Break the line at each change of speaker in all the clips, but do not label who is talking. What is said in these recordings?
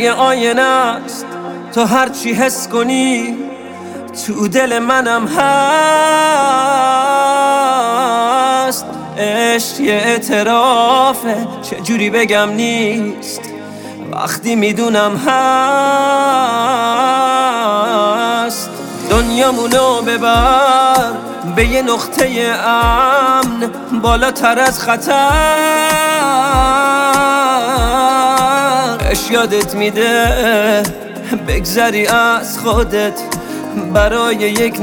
یه آینه است، تو هرچی حس کنی تو دل منم هست. عشق یه اعترافه، چجوری بگم نیست وقتی میدونم هست. دنیامونو ببر به یه نقطه امن، بالاتر از خطر. عشق یادت میده بگذری از خودت برای یک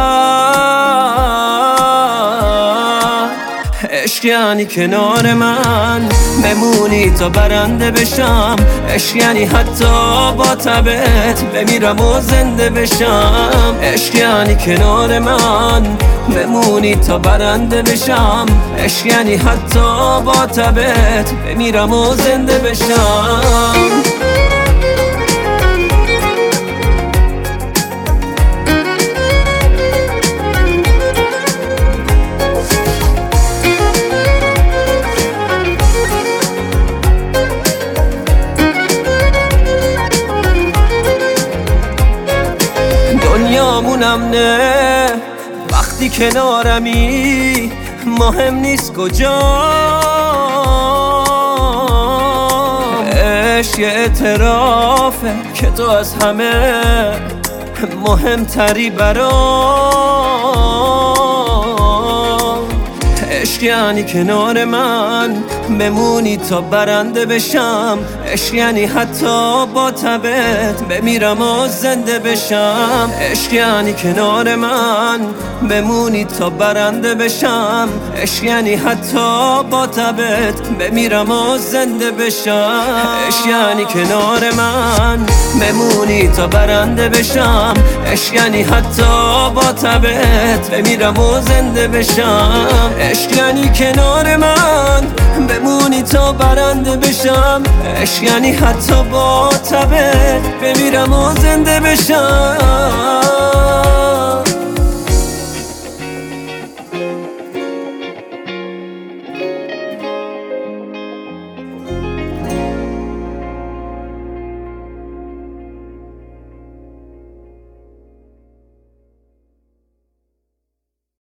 نفر. عشق یعنی کنار من بمونی تا برنده بشم. عشق یعنی حتی با تبت بمیرم و زنده بشم. عشق یعنی کنار من بمونی تا برنده بشم. عشق یعنی حتی با تبت بمیرم و زنده بشم. دنیامونم نه وقتی کنارمی، مهم نیست کجا. عشق یه اعترافه که تو از همه مهمتری برام. عشق یعنی کنار من بمونی تا برنده بشم. عشق یعنی حتی با تبت بمیرم و زنده بشم. عشق یعنی کنار من بمونی تا برنده بشم. عشق یعنی حتی با تبت بمیرم و زنده بشم. عشق یعنی کنار من بمونی تا برنده بشم. عشق یعنی حتی با تبت بمیرم و زنده بشم. عشق یعنی کنار من بمونی تا برنده بشم. عشق یعنی حتی با تبت بمیرم و زنده بشم.